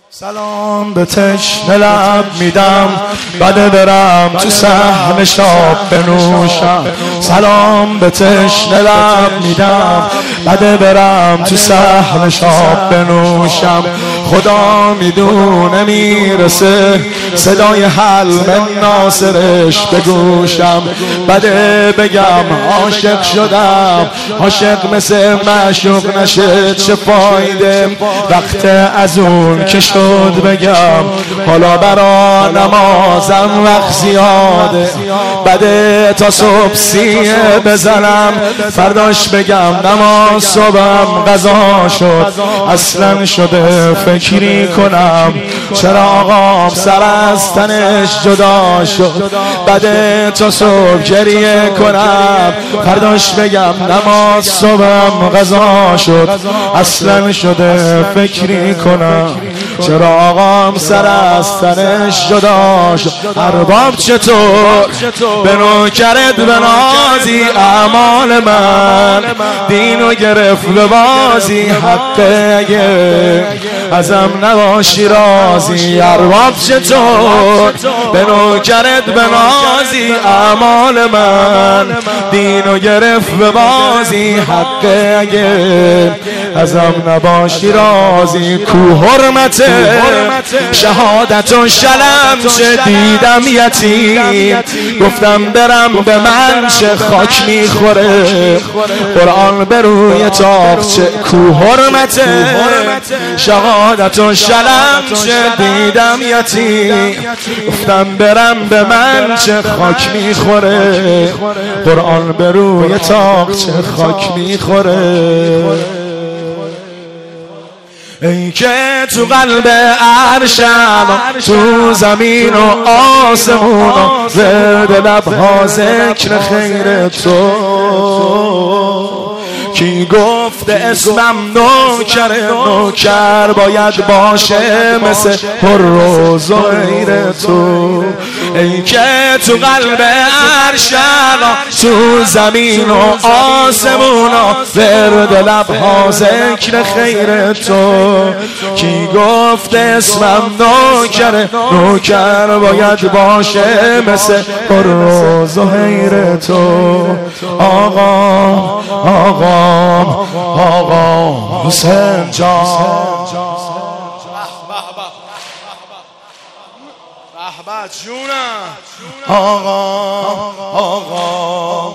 سلام به تشنه لب میدم بعد برم تو صحن شاب بنوشم. سلام به تشنه لب میدم بعد برم تو صحن شاب بنوشم. خدا میدونه میرسه صدای حلم ناصرش به گوشم. بعد بگم عاشق شدم، عاشق مثل معشوق نشه چه فایده. وقت از اون که شد بگم حالا برا نمازم وقت زیاده. بعد تا صبح سیه بزنم فرداش بگم نماز صبحم قضا شد. اصلا شده فکری کنم چرا آقام سر از تنش جدا شد. بعد تا صبح گریه کنم فرداش بگم نماز صبحم قضا شد. اصلا شده فکری کنم چرا آقام سر از تنش جدا شد. ارباب چطور به نوکرت بنازی، اعمال من دینو گرفت به بازی. حقه اگه ازم نباشی راضی. ارباب چطور به نوکرت بنازی، اعمال من دینو گرفت به بازی. حقه اگه ازم نباشی راضی. کو حرمت شهادت و شلم چه دیدم یتیم، گفتم برم به من چه خاک میخوره. قرآن به روی تاقچه. کو حرمت شهادت و شلم چه دیدم یتیم، گفتم برم به من چه خاک میخوره. قرآن به روی تاقچه خاک میخوره. ای که تو قلب عرشم تو زمین و آسمون و زرد لبها ذکر خیر تو. کی گفته اسمم نوکر باید باشه مثل پر و زهیر تو. ای که تو قلب عرشم تو زمین و آسمون و زرد لبها ذکر خیر تو. کی گفته اسمم نوکر باید باشه مثل پر و زهیر تو. آقا حسین جان بهبه جونم. آقا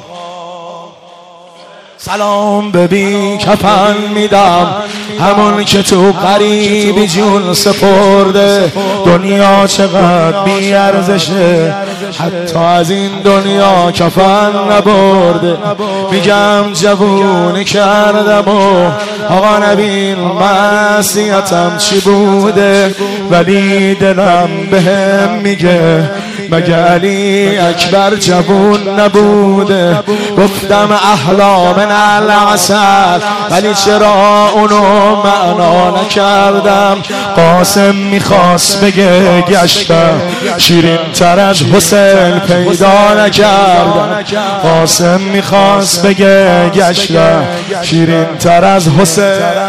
سلام به بی کفن میدم همون که تو غریبی جون سپرده. دنیا چقدر بی ارزشه حتی از این دنیا کفن نبرده. میگم جوونی کردم و آقا نبین معصیتم چی بوده، ولی دلم بهم میگه مگه علی اکبر جوون نبوده. گفتم احلا من العسل ولی چرا اونو معنا نکردم. قاسم میخواست بگه گشتم شیرین تر از حسین پیدا نکردم. قاسم میخواست بگه گشتم شیرین تر از حسین.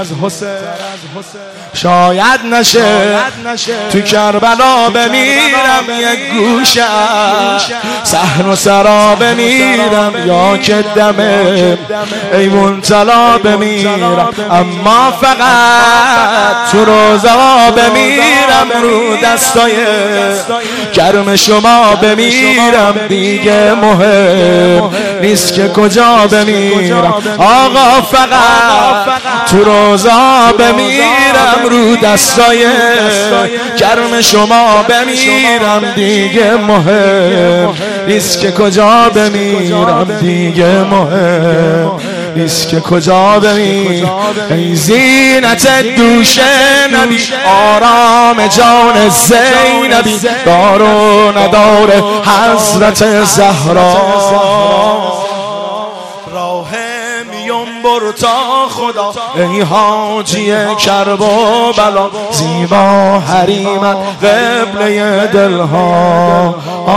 شاید نشه تو کربلا بمیرم یک گوشه، صحن و سرا بمیرم یا که دمه ایمون طلا بمیرم. اما فقط تو روزا بمیرم رو دستای گرم شما بمیرم. دیگه مهم نیست که کجا بمیرم. آقا فقط تو روزا بمیرم رو دستای گرم شما بمیرم. دیگه مهم نیست که کجا بمیرم. دیگه مهم نیست که کجا بمیرم. ای زینت دوش نبی آرام جان زینبی، دار و ندار حضرت زهرا. بر تا خدا ای حاجی کرب و بلا، زیبا حریمت قبله دلها.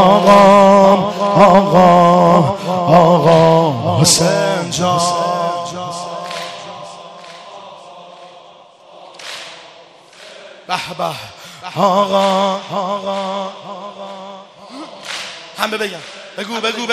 آقا حسین جان. به به آقا همه بگم بگو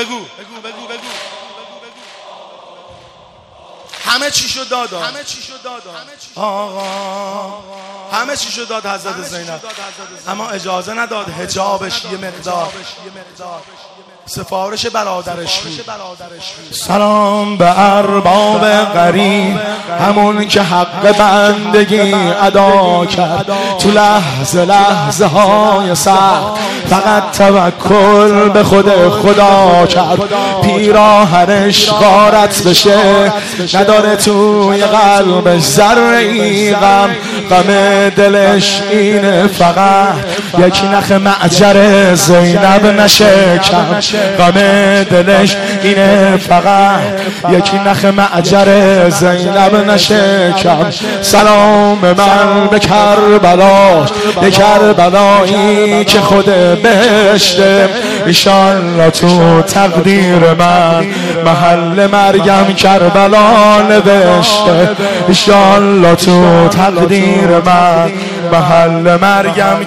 همه چی شد دادا آقا همه چی شد داد حضرت زینب، اما اجازه نداد حجابش یه مقدار سفارش برادرش بود. سلام به ارباب غریب، همون که حق بندگی ادا کرد تو لحظه های سخت، فقط توکل به خود خدا کرد. پیراهنش غارت بشه، نداره توی قلبش ذره‌ای غم دلش اینه فقط یک نخ معجر زینب نشکم. غم دلش اینه فقط یک نخ معجر زینب نشکم. سلام من به کربلا، به کربلایی که خود بهشته. ایشالله تو تقدیر من محل مرگم کربلا نوشته. ایشالله تو تقدیر من محل مرگم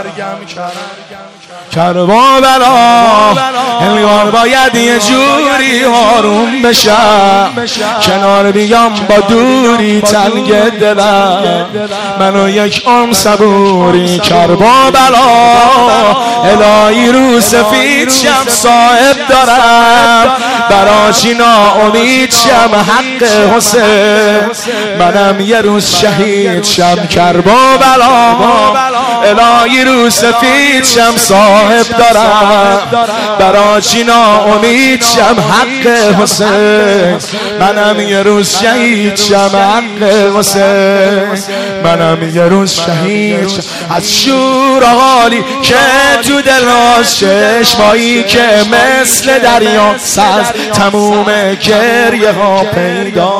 کربلا. انگار باید یه جوری آروم بشم، کنار بیام با دوری تنگ دلم. منو یک صبوری کربلا، الهی رو سفید شم صاحب دارم، براشی ناامید شم حق حسین. منم یه روز شهید شم کربلا، الهی رو سفید شم صاحب دارم، براشی ناامید شم حق حسین. منم یه روز شهید شم حق حسین، منم یه روز شهید شم. از شور حالی که تو دل چشمایی که مثل دریا سز، تموم گریه ها پیدا.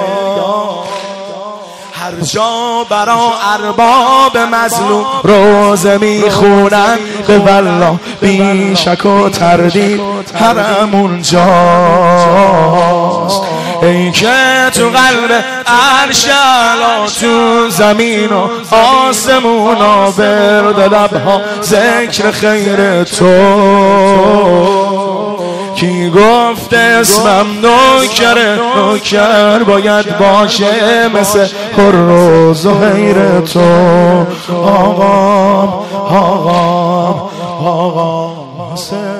هر جا برا ارباب مظلوم روزه میخونن، به والله بی شک و تردید حرمون جاست. ای که تو قلب عرش اعلی، تو زمین و آسمون ها، برد لبها ذکر خیر تو. کی گفت اسمم نوکر باید باشه مثل خر و زهیر تو. آقا